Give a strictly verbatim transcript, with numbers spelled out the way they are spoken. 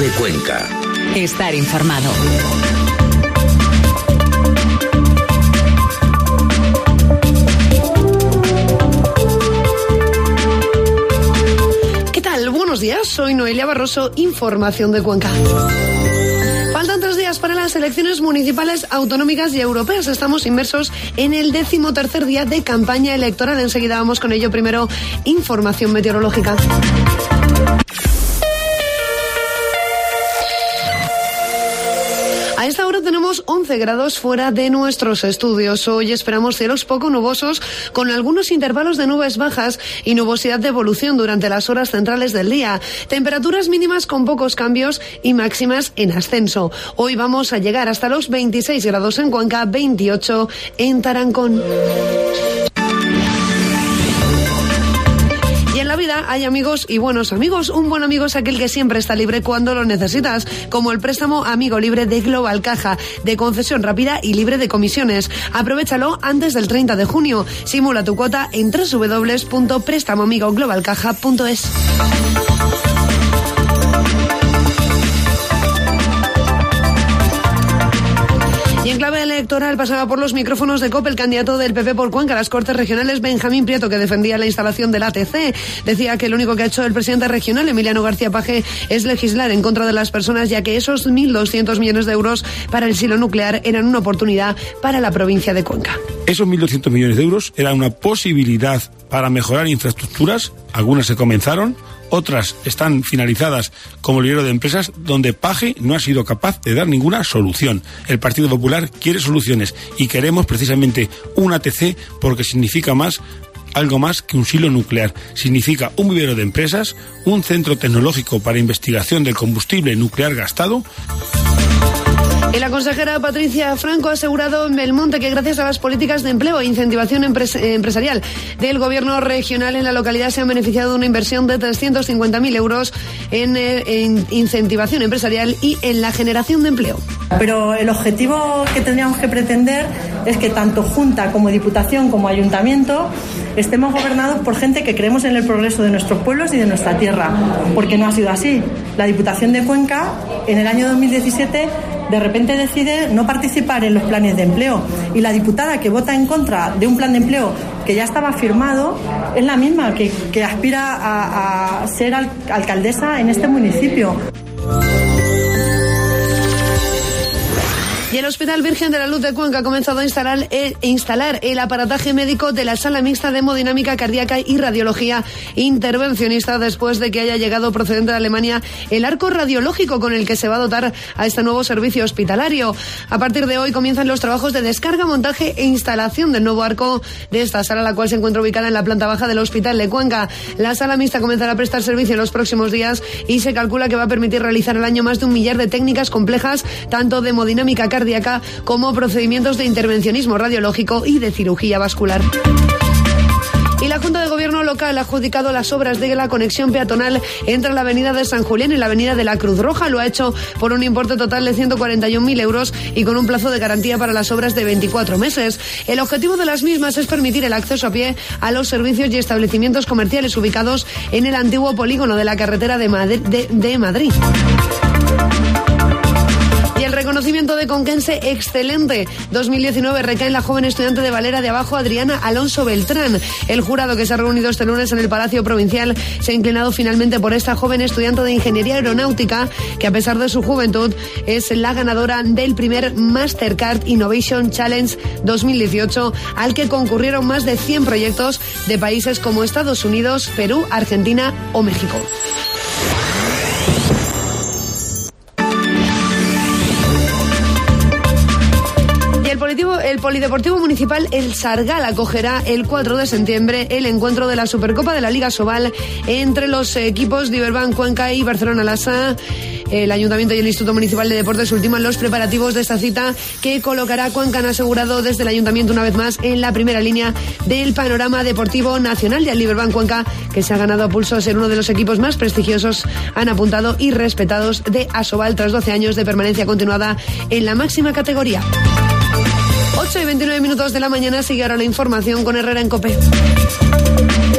COPE Cuenca. Estar informado. ¿Qué tal? Buenos días, soy Noelia Barroso, información de Cuenca. Faltan tres días para las elecciones municipales, autonómicas y europeas. Estamos inmersos en el decimotercer día de campaña electoral. Enseguida vamos con ello. Primero, información meteorológica. A esta hora tenemos once grados fuera de nuestros estudios. Hoy esperamos cielos poco nubosos con algunos intervalos de nubes bajas y nubosidad de evolución durante las horas centrales del día. Temperaturas mínimas con pocos cambios y máximas en ascenso. Hoy vamos a llegar hasta los veintiséis grados en Cuenca, veintiocho en Tarancón. En la vida hay amigos y buenos amigos. Un buen amigo es aquel que siempre está libre cuando lo necesitas, como el préstamo Amigo Libre de Global Caja, de concesión rápida y libre de comisiones. Aprovéchalo antes del treinta de junio. Simula tu cuota en doble u doble u doble u punto préstamo amigo global caja punto es. Y en clave electoral pasaba por los micrófonos de COPE el candidato del P P por Cuenca a las Cortes Regionales, Benjamín Prieto, que defendía la instalación del A T C. Decía que lo único que ha hecho el presidente regional, Emiliano García Paje, es legislar en contra de las personas, ya que esos mil doscientos millones de euros para el silo nuclear eran una oportunidad para la provincia de Cuenca. Esos mil doscientos millones de euros eran una posibilidad para mejorar infraestructuras. Algunas se comenzaron, otras están finalizadas como el libro de empresas, donde Paje no ha sido capaz de dar ninguna solución. El Partido Popular quiere soluciones y queremos precisamente un A T C porque significa más, algo más que un silo nuclear. Significa un vivero de empresas, un centro tecnológico para investigación del combustible nuclear gastado. Y la consejera Patricia Franco ha asegurado en Belmonte que gracias a las políticas de empleo e incentivación empres- empresarial del gobierno regional en la localidad se han beneficiado de una inversión de trescientos cincuenta mil euros en, eh, en incentivación empresarial y en la generación de empleo. Pero el objetivo que tendríamos que pretender es que tanto Junta como Diputación como Ayuntamiento estemos gobernados por gente que creemos en el progreso de nuestros pueblos y de nuestra tierra, porque no ha sido así. La Diputación de Cuenca en el año dos mil diecisiete de repente decide no participar en los planes de empleo y la diputada que vota en contra de un plan de empleo que ya estaba firmado es la misma que, que aspira a, a ser al, alcaldesa en este municipio. Y el Hospital Virgen de la Luz de Cuenca ha comenzado a instalar el, instalar el aparataje médico de la sala mixta de hemodinámica cardíaca y radiología intervencionista después de que haya llegado procedente de Alemania el arco radiológico con el que se va a dotar a este nuevo servicio hospitalario. A partir de hoy comienzan los trabajos de descarga, montaje e instalación del nuevo arco de esta sala, la cual se encuentra ubicada en la planta baja del Hospital de Cuenca. La sala mixta comenzará a prestar servicio en los próximos días y se calcula que va a permitir realizar al año más de un millar de técnicas complejas, tanto de hemodinámica cardíaca como procedimientos de intervencionismo radiológico y de cirugía vascular. Y la Junta de Gobierno local ha adjudicado las obras de la conexión peatonal entre la avenida de San Julián y la avenida de la Cruz Roja. Lo ha hecho por un importe total de ciento cuarenta y un mil euros y con un plazo de garantía para las obras de veinticuatro meses. El objetivo de las mismas es permitir el acceso a pie a los servicios y establecimientos comerciales ubicados en el antiguo polígono de la carretera de Madrid. De, de Madrid. Y el reconocimiento de Conquense excelente dos mil diecinueve recae en la joven estudiante de Valera de Abajo, Adriana Alonso Beltrán. El jurado que se ha reunido este lunes en el Palacio Provincial se ha inclinado finalmente por esta joven estudiante de Ingeniería Aeronáutica que, a pesar de su juventud, es la ganadora del primer Mastercard Innovation Challenge dos mil dieciocho, al que concurrieron más de cien proyectos de países como Estados Unidos, Perú, Argentina o México. El Polideportivo Municipal El Sargal acogerá el cuatro de septiembre el encuentro de la Supercopa de la Liga Sobal entre los equipos de Iberbank Cuenca y Barcelona Lassa. El Ayuntamiento y el Instituto Municipal de Deportes ultiman los preparativos de esta cita que colocará a Cuenca, han asegurado desde el Ayuntamiento una vez más en la primera línea del panorama deportivo nacional. Ya el Iberbank Cuenca, que se ha ganado a pulso a ser uno de los equipos más prestigiosos, han apuntado y respetados de Asobal tras doce años de permanencia continuada en la máxima categoría. ocho y veintinueve minutos de la mañana, sigue ahora la información con Herrera en COPE.